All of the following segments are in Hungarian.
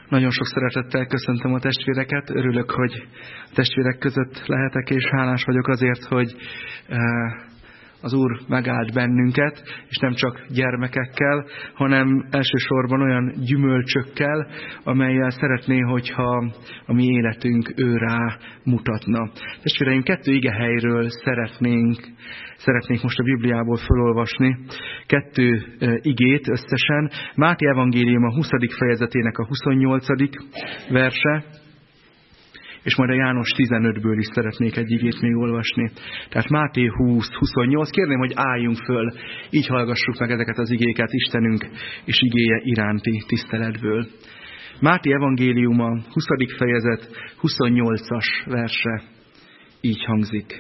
Nagyon sok szeretettel köszöntöm a testvéreket. Örülök, hogy a testvérek között lehetek, és hálás vagyok azért, hogy az Úr megállt bennünket, és nem csak gyermekekkel, hanem elsősorban olyan gyümölcsökkel, amellyel szeretné, hogyha a mi életünk ő rá mutatna. Testvéreim, 2 igehelyről szeretnék most a Bibliából felolvasni. 2 igét összesen. Máté evangélium a 20. fejezetének a 28. verse, és majd a János 15-ből is szeretnék egy igét még olvasni. Tehát Máté 20-28. Kérném, hogy álljunk föl, így hallgassuk meg ezeket az igéket Istenünk és igéje iránti tiszteletből. Máté evangélium a 20. fejezet 28-as verse így hangzik.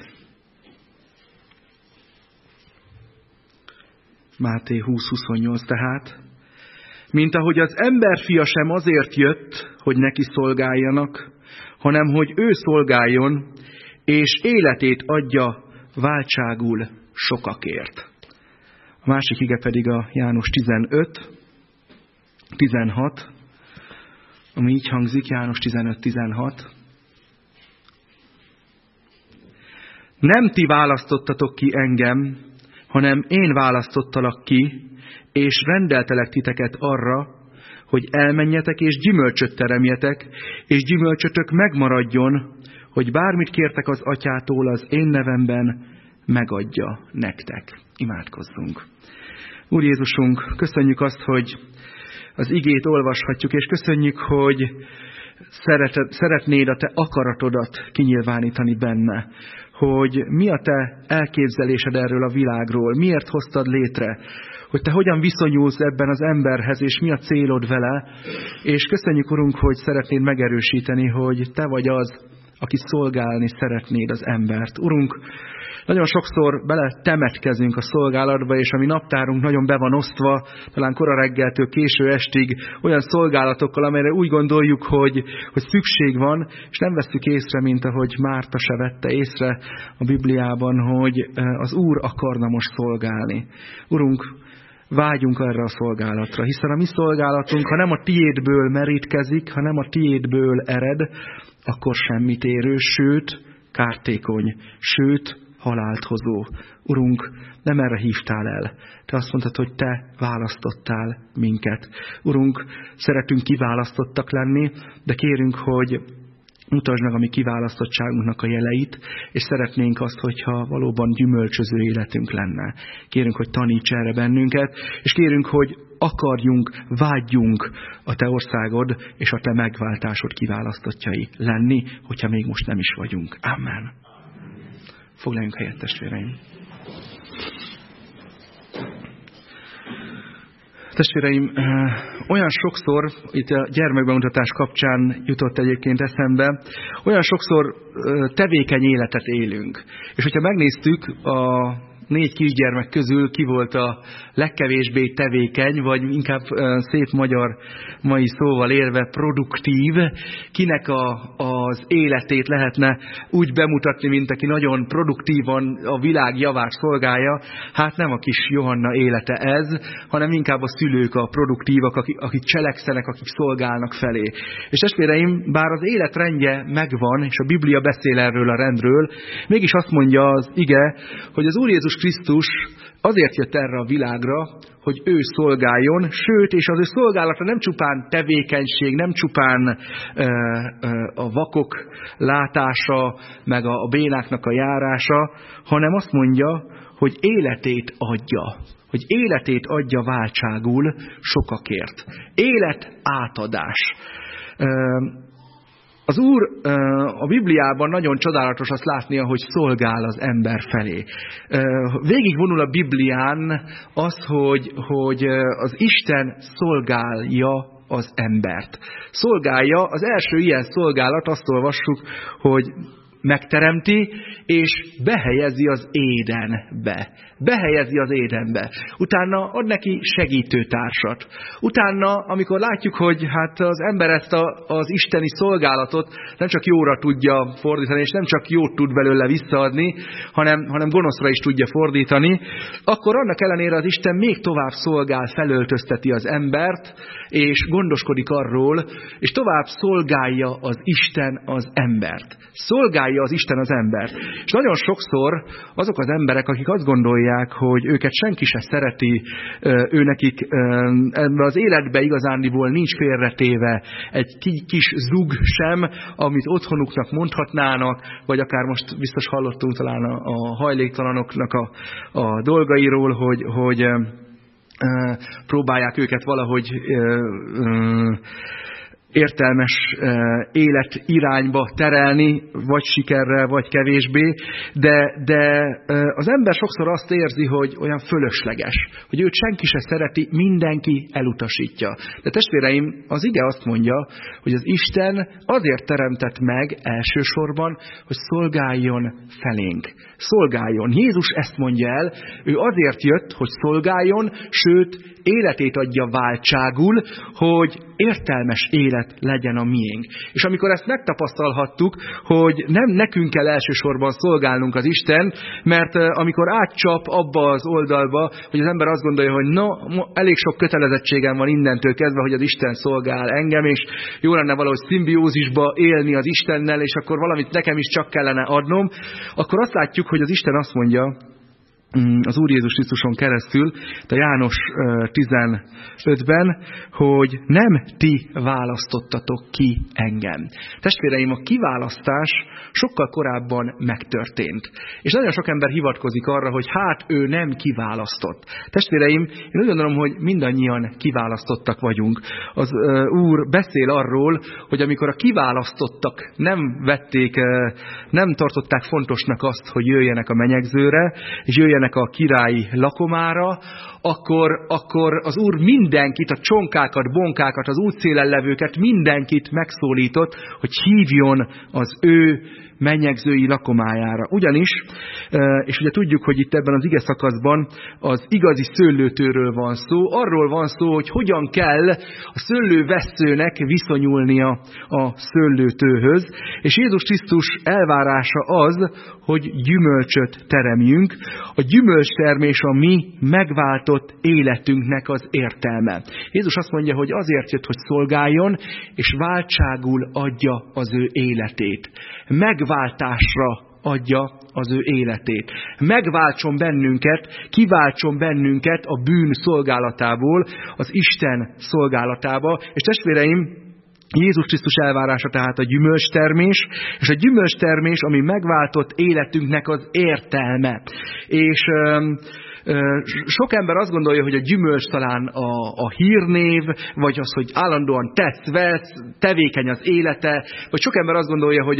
Máté 20-28 tehát. Mint ahogy az emberfia sem azért jött, hogy neki szolgáljanak, hanem hogy ő szolgáljon, és életét adja váltságul sokakért. A másik ige pedig a János 15-16, ami így hangzik, János 15-16. Nem ti választottatok ki engem, hanem én választottalak ki, és rendeltelek titeket arra, hogy elmenjetek és gyümölcsöt teremjetek, és gyümölcsötök megmaradjon, hogy bármit kértek az Atyától az én nevemben, megadja nektek. Imádkozzunk. Úr Jézusunk, köszönjük azt, hogy az igét olvashatjuk, és köszönjük, hogy szeretnéd a te akaratodat kinyilvánítani benne, hogy mi a te elképzelésed erről a világról, miért hoztad létre, hogy te hogyan viszonyulsz ebben az emberhez, és mi a célod vele, és köszönjük, Urunk, hogy szeretnéd megerősíteni, hogy te vagy az, aki szolgálni szeretnéd az embert. Urunk, nagyon sokszor bele temetkezünk a szolgálatba, és a mi naptárunk nagyon be van osztva, talán kora reggeltől késő estig, olyan szolgálatokkal, amelyre úgy gondoljuk, hogy szükség van, és nem vesszük észre, mint ahogy Márta se vette észre a Bibliában, hogy az Úr akarna most szolgálni. Urunk, vágyunk erre a szolgálatra, hiszen a mi szolgálatunk, ha nem a tiédből merítkezik, ha nem a tiédből ered, akkor semmit érő, sőt, kártékony, sőt, halált hozó. Urunk, nem erre hívtál el. Te azt mondtad, hogy te választottál minket. Urunk, szeretünk kiválasztottak lenni, de kérünk, hogy mutasd meg a mi kiválasztottságunknak a jeleit, és szeretnénk azt, hogyha valóban gyümölcsöző életünk lenne. Kérünk, hogy taníts erre bennünket, és kérünk, hogy akarjunk, vágyjunk a te országod és a te megváltásod kiválasztottjai lenni, hogyha még most nem is vagyunk. Amen. Foglaljunk helyet, testvéreim. Testvéreim, olyan sokszor, itt a gyermekbemutatás kapcsán jutott egyébként eszembe, olyan sokszor tevékeny életet élünk. És hogyha megnéztük a 4 kisgyermek közül ki volt a legkevésbé tevékeny, vagy inkább szép magyar mai szóval élve produktív, kinek az életét lehetne úgy bemutatni, mint aki nagyon produktívan a világ javát szolgálja, hát nem a kis Johanna élete ez, hanem inkább a szülők a produktívak, akik cselekszenek, akik szolgálnak felé. És testvéreim, bár az élet rendje megvan, és a Biblia beszél erről a rendről, mégis azt mondja az ige, hogy az Úr Jézus Krisztus azért jött erre a világra, hogy ő szolgáljon, sőt, és az ő szolgálata nem csupán tevékenység, nem csupán a vakok látása, meg a bénáknak a járása, hanem azt mondja, hogy életét adja. Hogy életét adja váltságul sokakért. Élet átadás. Az Úr a Bibliában nagyon csodálatos azt látnia, hogy szolgál az ember felé. Végigvonul a Biblián az, hogy az Isten szolgálja az embert. Szolgálja, az első ilyen szolgálat, azt olvassuk, hogy megteremti, és behelyezi az Édenbe. Behelyezi az Édenbe. Utána ad neki segítőtársat. Utána, amikor látjuk, hogy hát az ember ezt az isteni szolgálatot nem csak jóra tudja fordítani, és nem csak jót tud belőle visszaadni, hanem gonoszra is tudja fordítani, akkor annak ellenére az Isten még tovább szolgál, felöltözteti az embert, és gondoskodik arról, és tovább szolgálja az Isten az embert. Szolgálja az Isten az embert. És nagyon sokszor azok az emberek, akik azt gondolják, hogy őket senki se szereti, őnekik ebben az életben igazándiból nincs félretéve egy kis zug sem, amit otthonuknak mondhatnának, vagy akár most biztos hallottunk talán a hajléktalanoknak a dolgairól, hogy próbálják őket valahogy értelmes életirányba terelni, vagy sikerrel, vagy kevésbé, de az ember sokszor azt érzi, hogy olyan fölösleges, hogy őt senki se szereti, mindenki elutasítja. De testvéreim, az ige azt mondja, hogy az Isten azért teremtett meg elsősorban, hogy szolgáljon felénk. Szolgáljon. Jézus ezt mondja el, ő azért jött, hogy szolgáljon, sőt, életét adja váltságul, hogy értelmes élet legyen a miénk. És amikor ezt megtapasztalhattuk, hogy nem nekünk kell elsősorban szolgálnunk az Isten, mert amikor átcsap abba az oldalba, hogy az ember azt gondolja, hogy elég sok kötelezettségem van innentől kezdve, hogy az Isten szolgál engem, és jó lenne valahogy szimbiózisba élni az Istennel, és akkor valamit nekem is csak kellene adnom, akkor azt látjuk, hogy az Isten azt mondja, az Úr Jézus Krisztuson keresztül, a János 15-ben, hogy nem ti választottatok ki engem. Testvéreim, a kiválasztás sokkal korábban megtörtént. És nagyon sok ember hivatkozik arra, hogy hát ő nem kiválasztott. Testvéreim, én úgy gondolom, hogy mindannyian kiválasztottak vagyunk. Az Úr beszél arról, hogy amikor a kiválasztottak nem tartották fontosnak azt, hogy jöjjenek a menyegzőre, és jöjjenek a királyi lakomára, akkor az Úr mindenkit, a csonkákat, bonkákat, az útszélen levőket, mindenkit megszólított, hogy hívjon az ő mennyegzői lakomájára. Ugyanis, és ugye tudjuk, hogy itt ebben az ige szakaszban az igazi szőlőtőről van szó, arról van szó, hogy hogyan kell a szőlővesszőnek viszonyulnia a szőlőtőhöz, és Jézus Krisztus elvárása az, hogy gyümölcsöt teremjünk. A gyümölcstermés a mi megváltott életünknek az értelme. Jézus azt mondja, hogy azért jött, hogy szolgáljon, és váltságul adja az ő életét. Megváltásra adja az ő életét. Megváltson bennünket, kiváltson bennünket a bűn szolgálatából, az Isten szolgálatába. És testvéreim, Jézus Krisztus elvárása tehát a gyümölcstermés, és a gyümölcstermés, ami megváltott életünknek az értelme. És sok ember azt gondolja, hogy a gyümölcs talán a hírnév, vagy az, hogy állandóan tesz, tevékeny az élete, vagy sok ember azt gondolja, hogy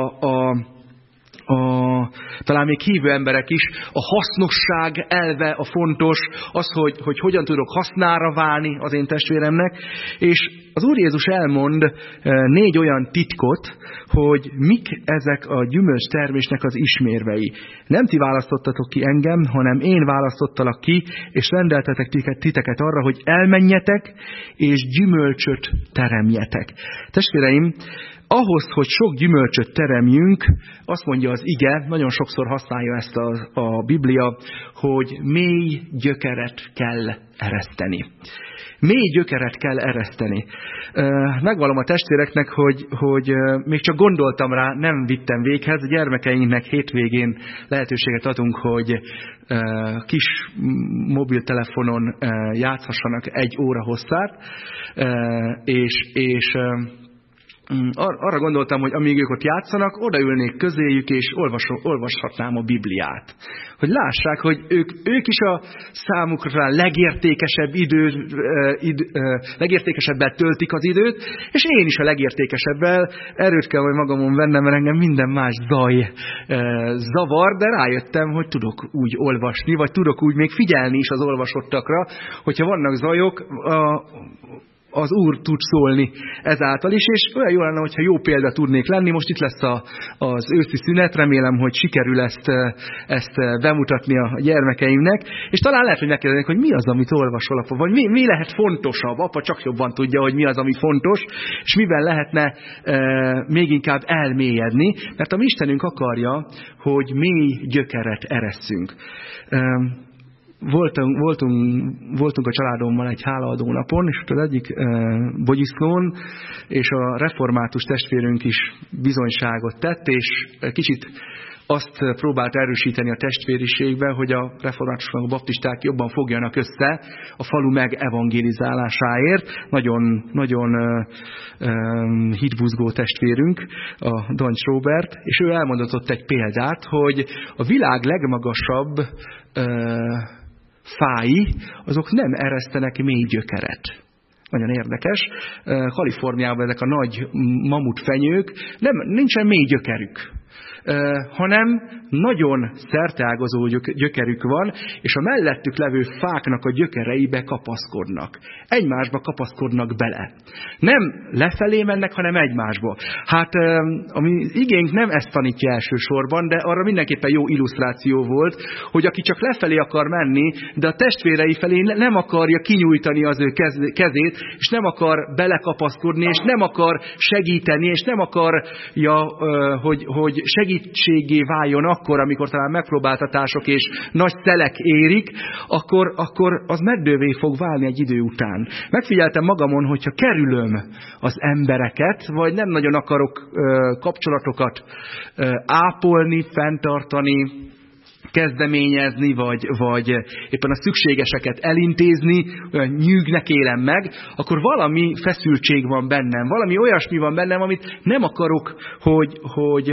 talán még hívő emberek is, a hasznosság elve a fontos, az, hogy hogyan tudok hasznára válni az én testvéremnek, és az Úr Jézus elmond 4 olyan titkot, hogy mik ezek a gyümölcstermésnek az ismérvei. Nem ti választottatok ki engem, hanem én választottalak ki, és rendeltetek titeket arra, hogy elmenjetek, és gyümölcsöt teremjetek. Testvéreim, ahhoz, hogy sok gyümölcsöt teremjünk, azt mondja az ige, nagyon sokszor használja ezt a Biblia, hogy mély gyökeret kell ereszteni. Mély gyökeret kell ereszteni. Megvallom a testvéreknek, hogy még csak gondoltam rá, nem vittem véghez. A gyermekeinknek hétvégén lehetőséget adunk, hogy kis mobiltelefonon játszhassanak 1 óra hosszát, és arra gondoltam, hogy amíg ők ott játszanak, odaülnék közéjük, és olvashatnám a Bibliát. Hogy lássák, hogy ők is a számukra legértékesebbel töltik az időt, és én is a legértékesebbel. Erőt kell majd magamon vennem, mert engem minden más zavar, de rájöttem, hogy tudok úgy olvasni, vagy tudok úgy még figyelni is az olvasottakra, hogyha vannak zajok, az Úr tud szólni ezáltal is, és olyan jó lenne, hogyha jó példa tudnék lenni. Most itt lesz az őszi szünet, remélem, hogy sikerül ezt bemutatni a gyermekeimnek, és talán lehet, hogy megkérdezik, hogy mi az, amit olvasol, apa, vagy mi lehet fontosabb. Apa csak jobban tudja, hogy mi az, ami fontos, és miben lehetne még inkább elmélyedni, mert a mi Istenünk akarja, hogy mély gyökeret eresszünk. Voltunk a családommal egy hálaadó napon, és az egyik bogyiszlón, és a református testvérünk is bizonyságot tett, és kicsit azt próbált erősíteni a testvériségbe, hogy a reformátusok, a baptisták jobban fogjanak össze a falu megevangelizálásáért. Nagyon, nagyon hitbuzgó testvérünk, a Dancs Róbert, és ő elmondott ott egy példát, hogy a világ legmagasabb fái, azok nem eresztenek mély gyökeret. Nagyon érdekes. Kaliforniában ezek a nagy mamutfenyők, nincsen mély gyökerük, hanem nagyon szerteágazó gyökerük van, és a mellettük levő fáknak a gyökereibe kapaszkodnak. Egymásba kapaszkodnak bele. Nem lefelé mennek, hanem egymásba. Hát a mi igénk nem ezt tanítja elsősorban, de arra mindenképpen jó illusztráció volt, hogy aki csak lefelé akar menni, de a testvérei felé nem akarja kinyújtani az ő kezét, és nem akar belekapaszkodni, és nem akar segíteni, és nem akarja, hogy segítségé váljon akkor, amikor talán megpróbáltatások és nagy szelek érik, akkor az meddővé fog válni egy idő után. Megfigyeltem magamon, hogyha kerülöm az embereket, vagy nem nagyon akarok kapcsolatokat ápolni, fenntartani, kezdeményezni, vagy éppen a szükségeseket elintézni, olyan nyűgnek élem meg, akkor valami feszültség van bennem, valami olyasmi van bennem, amit nem akarok, hogy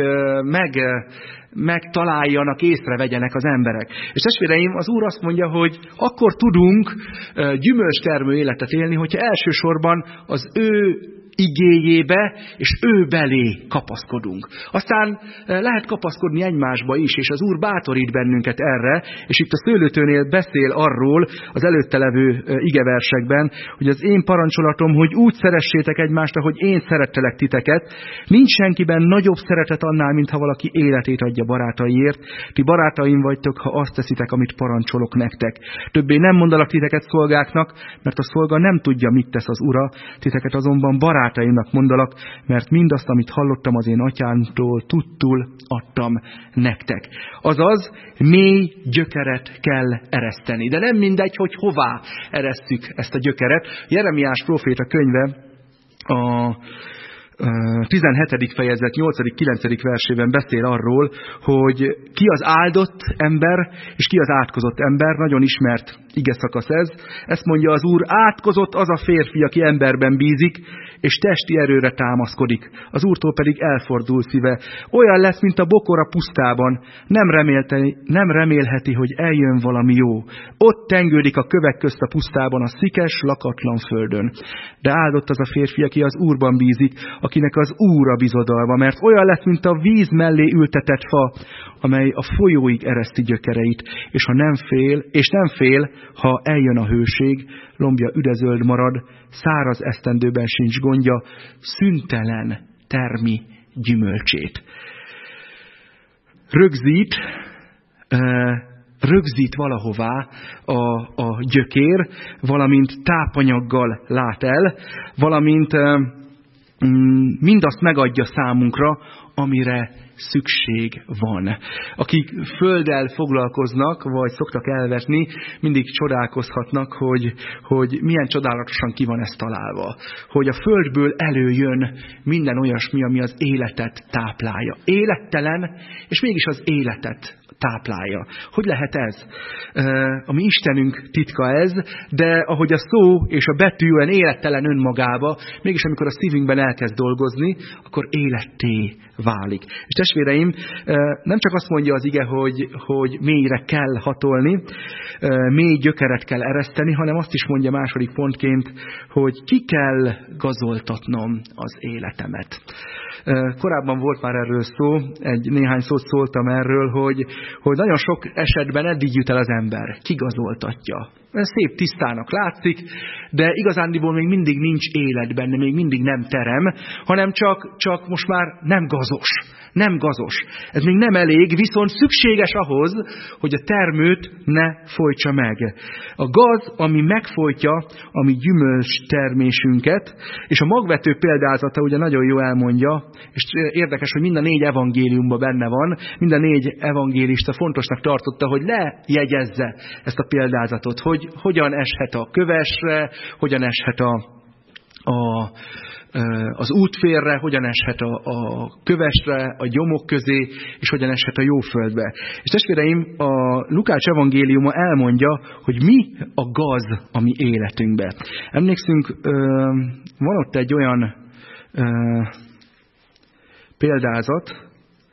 megtaláljanak, észrevegyenek az emberek. És testvéreim, az Úr azt mondja, hogy akkor tudunk gyümölcstermő életet élni, hogyha elsősorban az ő igéjébe és ő belé kapaszkodunk. Aztán lehet kapaszkodni egymásba is, és az Úr bátorít bennünket erre, és itt a szőlőtőnél beszél arról az előtte levő igeversekben, hogy az én parancsolatom, hogy úgy szeressétek egymást, ahogy én szerettelek titeket. Nincs senkiben nagyobb szeretet annál, mint ha valaki életét adja barátaiért. Ti barátaim vagytok, ha azt teszitek, amit parancsolok nektek. Többé nem mondalak titeket szolgáknak, mert a szolga nem tudja, mit tesz az ura, titeket azonban barátaimnak mondalak, mert mindazt, amit hallottam az én atyámtól, tudtul adtam nektek. Azaz, mély gyökeret kell ereszteni. De nem mindegy, hogy hová eresszük ezt a gyökeret. Jeremiás próféta könyve a 17. fejezet 8.-9. versében beszél arról, hogy ki az áldott ember, és ki az átkozott ember. Nagyon ismert igeszakasz ez. Ezt mondja az Úr, átkozott az a férfi, aki emberben bízik, és testi erőre támaszkodik. Az Úrtól pedig elfordul szíve. Olyan lesz, mint a bokor a pusztában. Nem remélheti, hogy eljön valami jó. Ott tengődik a kövek közt a pusztában, a szikes, lakatlan földön. De áldott az a férfi, aki az Úrban bízik, akinek az Úr a bizodalma, mert olyan lesz, mint a víz mellé ültetett fa, amely a folyóig ereszti gyökereit, és nem fél, ha eljön a hőség, lombja üdezöld marad, száraz esztendőben sincs gondja, szüntelen termi gyümölcsét. Rögzít valahová a gyökér, valamint tápanyaggal lát el, valamint mindazt megadja számunkra, amire szükség van. Akik földdel foglalkoznak, vagy szoktak elvetni, mindig csodálkozhatnak, hogy milyen csodálatosan ki van ez találva. Hogy a földből előjön minden olyasmi, ami az életet táplálja. Élettelen, és mégis az életet táplálja. Hogy lehet ez? A mi Istenünk titka ez, de ahogy a szó és a betű olyan élettelen önmagába, mégis amikor a szívünkben elkezd dolgozni, akkor életté válik. És testvéreim, nem csak azt mondja az ige, hogy mélyre kell hatolni, mély gyökeret kell ereszteni, hanem azt is mondja második pontként, hogy ki kell gazoltatnom az életemet. Korábban volt már erről szó, néhány szót szóltam erről, hogy nagyon sok esetben eddig jut el az ember, kigazoltatja szép tisztának látszik, de igazándiból még mindig nincs élet benne, még mindig nem terem, hanem csak most már nem gazos. Nem gazos. Ez még nem elég, viszont szükséges ahhoz, hogy a termőt ne folytsa meg. A gaz, ami megfojtja a mi gyümölcs termésünket, és a magvető példázata ugye nagyon jól elmondja, és érdekes, hogy mind a 4 evangéliumban benne van, mind a 4 evangélista fontosnak tartotta, hogy lejegyezze ezt a példázatot, hogy hogyan eshet a kövesre, hogyan eshet az útfélre, hogyan eshet a kövesre, a gyomok közé, és hogyan eshet a jó földbe. És testvéreim, a Lukács evangéliuma elmondja, hogy mi a gaz a mi életünkbe. Emlékszünk, van ott egy olyan példázat,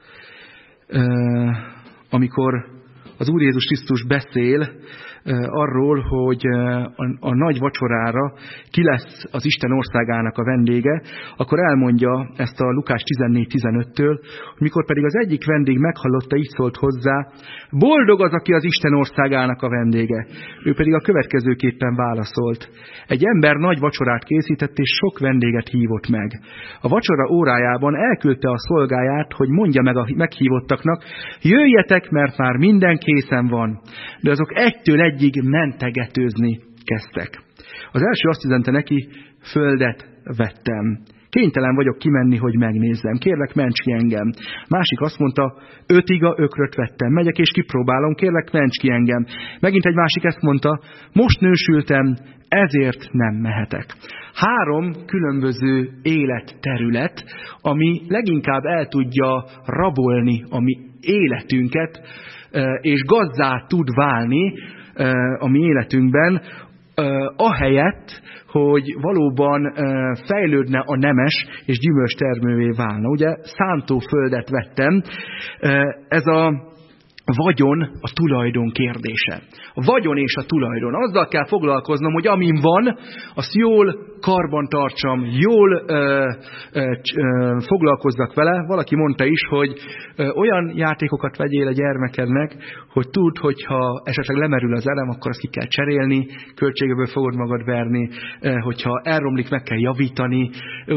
amikor az Úr Jézus Krisztus beszél arról, hogy a nagy vacsorára ki lesz az Isten országának a vendége, akkor elmondja ezt a Lukás 14:15-től, mikor pedig az egyik vendég meghallotta, így szólt hozzá, boldog az, aki az Isten országának a vendége. Ő pedig a következőképpen válaszolt. Egy ember nagy vacsorát készített, és sok vendéget hívott meg. A vacsora órájában elküldte a szolgáját, hogy mondja meg a meghívottaknak, jöjjetek, mert már minden készen van. De azok egytől egyig mentegetőzni kezdtek. Az első azt üzente neki, földet vettem. Kénytelen vagyok kimenni, hogy megnézzem. Kérlek, ments ki engem. Másik azt mondta, 5 iga ökröt vettem. Megyek és kipróbálom, kérlek, ments ki engem. Megint egy másik ezt mondta, most nősültem, ezért nem mehetek. 3 különböző életterület, ami leginkább el tudja rabolni a mi életünket, és gazzá tud válni a mi életünkben, ahelyett, hogy valóban fejlődne a nemes és gyümölcs termővé válna. Ugye szántóföldet vettem, ez a vagyon a tulajdon kérdése. A vagyon és a tulajdon. Azzal kell foglalkoznom, hogy amin van, azt jól karban tartsam, jól foglalkozzak vele. Valaki mondta is, hogy olyan játékokat vegyél a gyermekednek, hogy tudd, hogyha esetleg lemerül az elem, akkor azt ki kell cserélni, költségeből fogod magad verni, hogyha elromlik, meg kell javítani,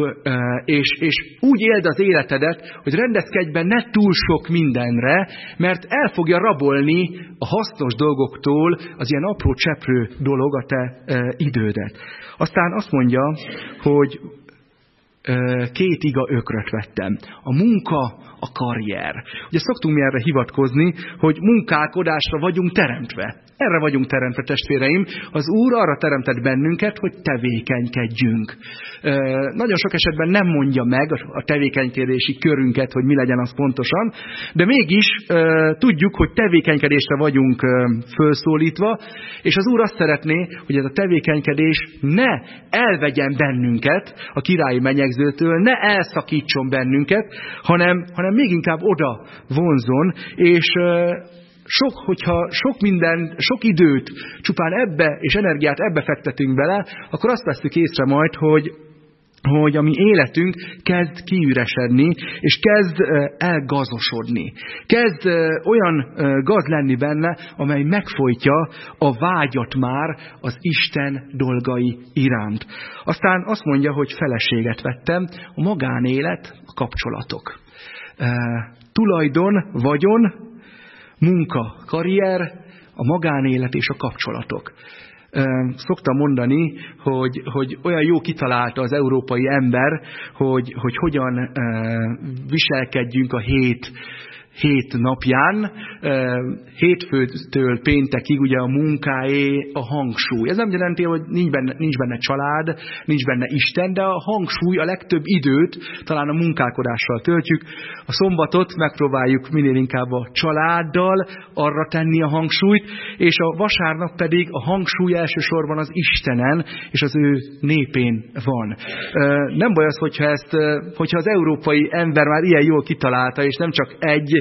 és úgy éld az életedet, hogy rendezkedj be ne túl sok mindenre, mert el fogja rabolni a hasznos dolgoktól az ilyen apró cseprő dolog a te idődet. Aztán azt mondja, hogy 2 iga ökröt vettem. A munka, a karrier. Ugye szoktunk mi erre hivatkozni, hogy munkálkodásra vagyunk teremtve. Erre vagyunk teremtve, testvéreim. Az Úr arra teremtett bennünket, hogy tevékenykedjünk. Nagyon sok esetben nem mondja meg a tevékenykedési körünket, hogy mi legyen az pontosan, de mégis tudjuk, hogy tevékenykedésre vagyunk felszólítva, és az Úr azt szeretné, hogy ez a tevékenykedés ne elvegyen bennünket a királyi menyegzőtől, ne elszakítson bennünket, hanem még inkább oda vonzon, és hogyha sok időt csupán ebbe, és energiát ebbe fektetünk bele, akkor azt vesszük észre majd, hogy a mi életünk kezd kiüresedni, és kezd elgazosodni. Kezd olyan gaz lenni benne, amely megfojtja a vágyat már az Isten dolgai iránt. Aztán azt mondja, hogy feleséget vettem, a magánélet, a kapcsolatok. Tulajdon, vagyon, munka, karrier, a magánélet és a kapcsolatok. Szoktam mondani, hogy olyan jó kitalálta az európai ember, hogy hogyan viselkedjünk a hét napján, hétfőtől péntekig ugye a munkáé a hangsúly. Ez nem jelenti, hogy nincs benne család, nincs benne Isten, de a hangsúly, a legtöbb időt talán a munkálkodással töltjük. A szombatot megpróbáljuk minél inkább a családdal arra tenni a hangsúlyt, és a vasárnap pedig a hangsúly elsősorban az Istenen és az ő népén van. Nem baj az, hogyha az európai ember már ilyen jól kitalálta, és nem csak egy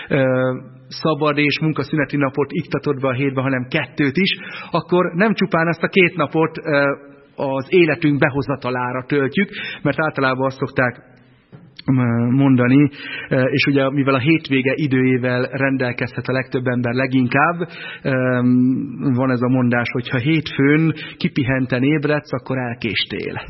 szabad és munkaszüneti napot iktatott be a hétbe, hanem 2 is, akkor nem csupán azt a 2 napot az életünk behozatalára töltjük, mert általában azt szokták mondani, és ugye mivel a hétvége időjével rendelkezhet a legtöbb ember leginkább, van ez a mondás, hogy ha hétfőn kipihenten ébredsz, akkor elkéstél.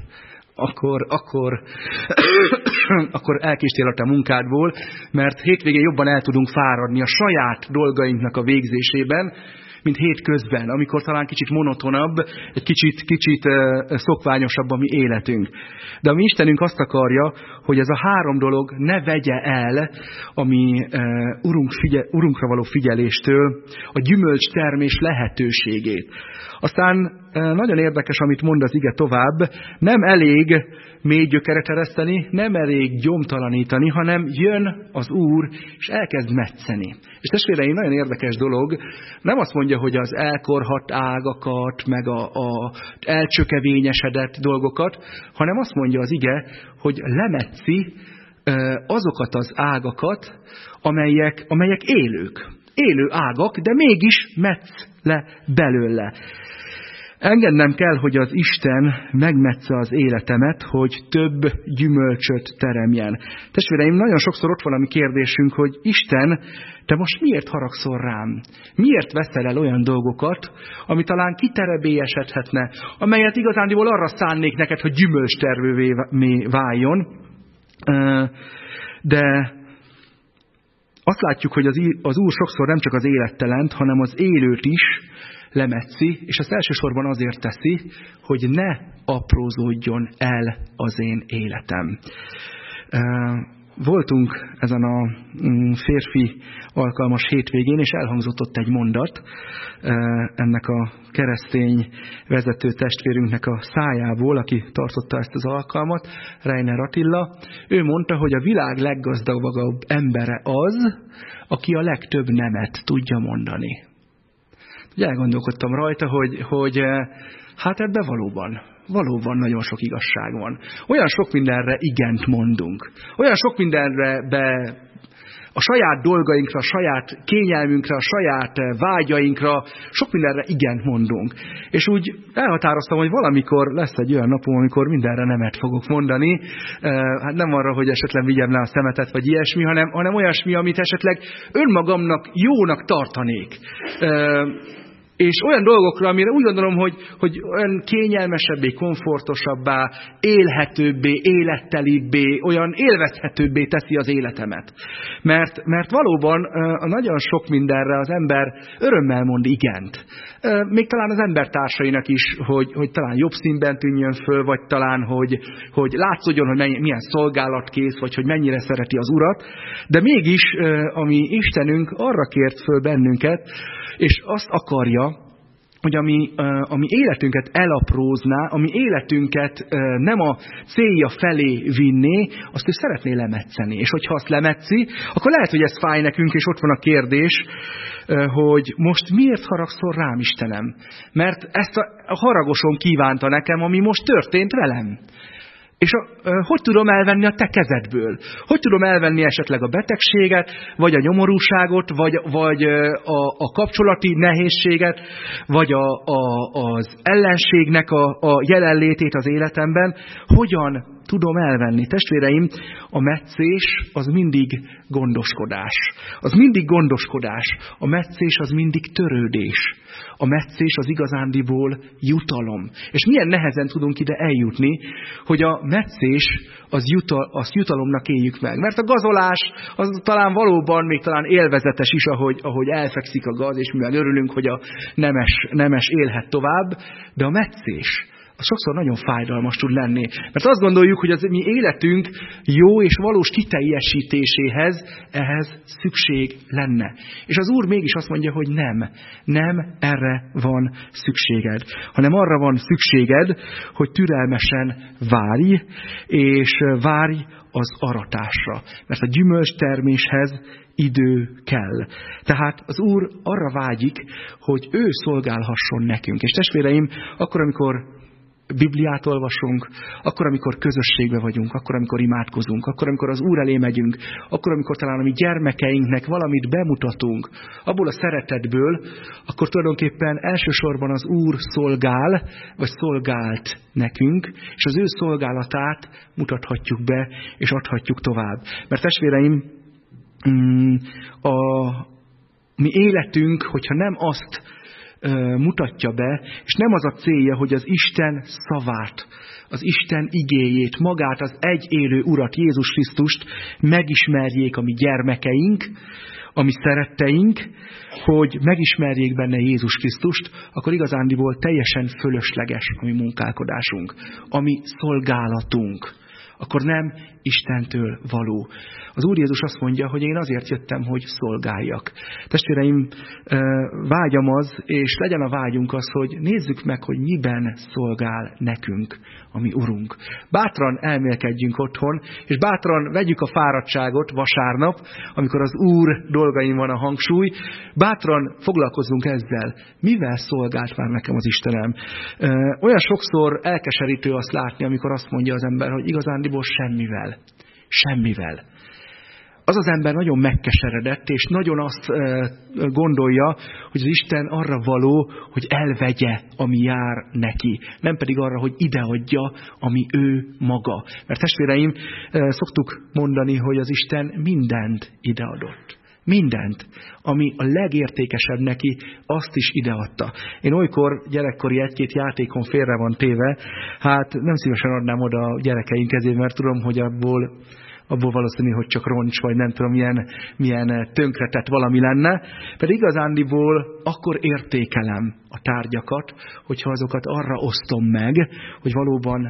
Akkor elkéstél a te munkádból, mert hétvégén jobban el tudunk fáradni a saját dolgainknak a végzésében, mint hétközben, amikor talán kicsit monotonabb, egy kicsit szokványosabb a mi életünk. De a mi Istenünk azt akarja, hogy ez a 3 dolog ne vegye el a mi Urunkra való figyeléstől a gyümölcstermés lehetőségét. Aztán nagyon érdekes, amit mond az ige tovább, nem elég mély gyökeret ereszteni, nem elég gyomtalanítani, hanem jön az Úr, és elkezd metszeni. És testvéreim, nagyon érdekes dolog, nem azt mondja, hogy az elkorhadt ágakat, meg a elcsökevényesedett dolgokat, hanem azt mondja az ige, hogy lemetszi azokat az ágakat, amelyek élő ágak, de mégis metsz le belőle. Engednem kell, hogy az Isten megmetsze az életemet, hogy több gyümölcsöt teremjen. Testvéreim, nagyon sokszor ott van a mi kérdésünk, hogy Isten, te most miért haragszol rám? Miért veszel el olyan dolgokat, ami talán kiterebélyesedhetne, amelyet igazándiból arra szánnék neked, hogy gyümölcstervővé váljon. De azt látjuk, hogy az Úr sokszor nem csak az élettelent, hanem az élőt is lemetszi, és ezt elsősorban azért teszi, hogy ne aprózódjon el az én életem. Voltunk ezen a férfi alkalmas hétvégén, és elhangzott ott egy mondat ennek a keresztény vezető testvérünknek a szájából, aki tartotta ezt az alkalmat, Reiner Attila. Ő mondta, hogy a világ leggazdagabb embere az, aki a legtöbb nemet tudja mondani. Ugye elgondolkodtam rajta, hogy hát ebben valóban nagyon sok igazság van. Olyan sok mindenre igent mondunk. Olyan sok mindenre a saját dolgainkra, a saját kényelmünkre, a saját vágyainkra, sok mindenre igent mondunk. És úgy elhatároztam, hogy valamikor lesz egy olyan napom, amikor mindenre nemet fogok mondani. Hát nem arra, hogy esetleg vigyem le a szemetet, vagy ilyesmi, hanem olyasmi, amit esetleg önmagamnak jónak tartanék. És olyan dolgokra, amire úgy gondolom, hogy olyan kényelmesebbé, komfortosabbá, élhetőbbé, élettelibbé, olyan élvezhetőbbé teszi az életemet. Mert valóban nagyon sok mindenre az ember örömmel mond igent. Még talán az embertársainak is, hogy talán jobb színben tűnjön föl, vagy talán, hogy látszódjon, hogy milyen szolgálatkész, vagy hogy mennyire szereti az Urat. De mégis a mi Istenünk arra kért föl bennünket, és azt akarja, hogy ami életünket elaprózná, ami életünket nem a célja felé vinné, azt ő szeretné lemetszeni. És hogyha azt lemetszi, akkor lehet, hogy ez fáj nekünk, és ott van a kérdés, hogy most miért haragszol rám, Istenem? Mert ezt a haragosom kívánta nekem, ami most történt velem. És hogy tudom elvenni a te kezedből? Hogy tudom elvenni esetleg a betegséget, vagy a nyomorúságot, vagy a kapcsolati nehézséget, vagy az ellenségnek a jelenlétét az életemben? Hogyan tudom elvenni? Testvéreim, a metszés az mindig gondoskodás. Az mindig gondoskodás. A metszés az mindig törődés. A metszés az igazándiból jutalom. És milyen nehezen tudunk ide eljutni, hogy a metszés az jutalomnak éljük meg. Mert a gazolás az talán valóban, még talán élvezetes is, ahogy elfekszik a gaz, és mivel örülünk, hogy a nemes élhet tovább, de a metszés az sokszor nagyon fájdalmas tud lenni. Mert azt gondoljuk, hogy az mi életünk jó és valós kiteljesítéséhez ehhez szükség lenne. És az Úr mégis azt mondja, hogy nem erre van szükséged, hanem arra van szükséged, hogy türelmesen várj, és várj az aratásra. Mert a gyümölcsterméshez idő kell. Tehát az Úr arra vágyik, hogy ő szolgálhasson nekünk. És testvéreim, akkor, amikor Bibliát olvasunk, akkor, amikor közösségben vagyunk, akkor, amikor imádkozunk, akkor, amikor az Úr elé megyünk, akkor, amikor talán a mi gyermekeinknek valamit bemutatunk, abból a szeretetből, akkor tulajdonképpen elsősorban az Úr szolgál, vagy szolgált nekünk, és az ő szolgálatát mutathatjuk be, és adhatjuk tovább. Mert testvéreim, a mi életünk, hogyha nem azt mutatja be, és nem az a célja, hogy az Isten szavát, az Isten igéjét, magát, az egy élő Urat, Jézus Krisztust megismerjék a mi gyermekeink, a mi szeretteink, hogy megismerjék benne Jézus Krisztust, akkor igazándiból teljesen fölösleges a mi munkálkodásunk, a mi szolgálatunk. Akkor nem Istentől való. Az Úr Jézus azt mondja, hogy én azért jöttem, hogy szolgáljak. Testvéreim, vágyam az, és legyen a vágyunk az, hogy nézzük meg, hogy miben szolgál nekünk a mi Urunk. Bátran elmélkedjünk otthon, és bátran vegyük a fáradtságot vasárnap, amikor az Úr dolgain van a hangsúly, bátran foglalkozzunk ezzel. Mivel szolgált már nekem az Istenem? Olyan sokszor elkeserítő azt látni, amikor azt mondja az ember, hogy igazándiból semmivel. Semmivel. Az az ember nagyon megkeseredett, és nagyon azt gondolja, hogy az Isten arra való, hogy elvegye, ami jár neki. Nem pedig arra, hogy ideadja, ami ő maga. Mert testvéreim, szoktuk mondani, hogy az Isten mindent ideadott. Mindent, ami a legértékesebb neki, azt is ideadta. Én olykor gyerekkori egy-két játékon félre van téve, hát nem szívesen adnám oda a gyerekeink kezébe, mert tudom, hogy abból valószínű, hogy csak roncs, vagy nem tudom, milyen tönkretett valami lenne. Pedig igazándiból akkor értékelem a tárgyakat, hogyha azokat arra osztom meg, hogy valóban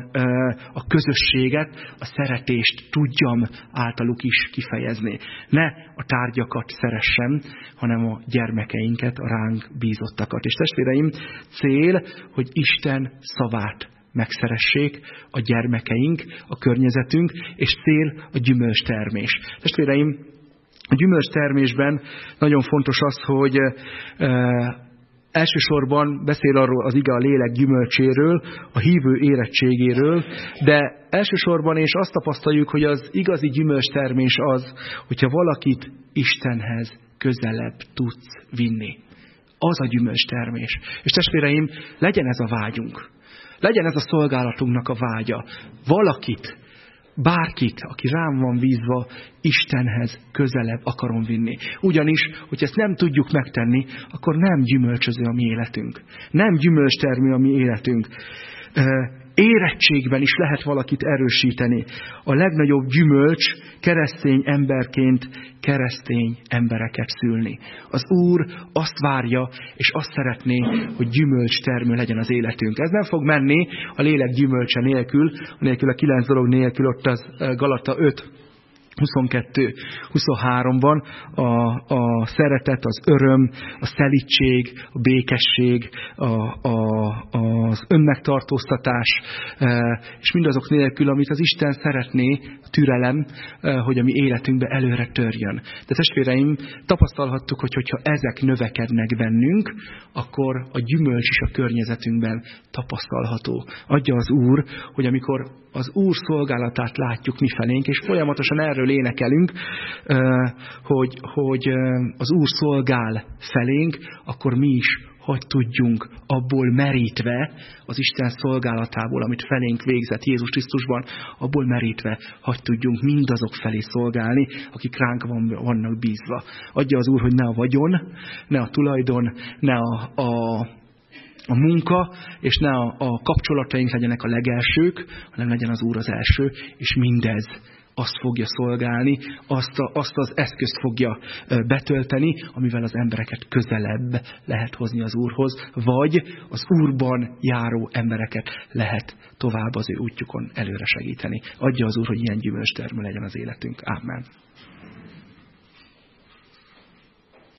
a közösséget, a szeretést tudjam általuk is kifejezni. Ne a tárgyakat szeressem, hanem a gyermekeinket, a ránk bízottakat. És testvéreim, cél, hogy Isten szavát megszeressék a gyermekeink, a környezetünk, és cél a gyümölcstermés. Testvéreim, a gyümölcstermésben nagyon fontos az, hogy elsősorban beszél arról az ige a lélek gyümölcséről, a hívő érettségéről, de elsősorban és azt tapasztaljuk, hogy az igazi gyümölcstermés az, hogyha valakit Istenhez közelebb tudsz vinni. Az a gyümölcstermés. És testvéreim, legyen ez a vágyunk. Legyen ez a szolgálatunknak a vágya. Valakit, bárkit, aki rám van bízva, Istenhez közelebb akarom vinni. Ugyanis, hogy ezt nem tudjuk megtenni, akkor nem gyümölcsöző a mi életünk. Nem gyümölcstermő a mi életünk. Érettségben is lehet valakit erősíteni. A legnagyobb gyümölcs keresztény emberként keresztény embereket szülni. Az Úr azt várja, és azt szeretné, hogy gyümölcstermő legyen az életünk. Ez nem fog menni a lélek gyümölcse nélkül, a 9 dolog nélkül, ott az Galata 5, 22-23-ban a szeretet, az öröm, a szelídség, a békesség, az önmegtartóztatás, és mindazok nélkül, amit az Isten szeretné, türelem, hogy a mi életünkbe előre törjön. De testvéreim, tapasztalhattuk, hogy hogyha ezek növekednek bennünk, akkor a gyümölcs is a környezetünkben tapasztalható. Adja az Úr, hogy amikor az Úr szolgálatát látjuk mifelénk, és folyamatosan erről énekelünk, hogy az Úr szolgál felénk, akkor mi is hogy tudjunk abból merítve, az Isten szolgálatából, amit felénk végzett Jézus Krisztusban, abból merítve, hogy tudjunk mindazok felé szolgálni, akik ránk vannak bízva. Adja az Úr, hogy ne a vagyon, ne a tulajdon, ne a munka, és ne a kapcsolataink legyenek a legelsők, hanem legyen az Úr az első, és mindez azt fogja szolgálni, azt az eszközt fogja betölteni, amivel az embereket közelebb lehet hozni az Úrhoz, vagy az Úrban járó embereket lehet tovább az ő útjukon előre segíteni. Adja az Úr, hogy ilyen gyümölcstermő legyen az életünk. Ámen.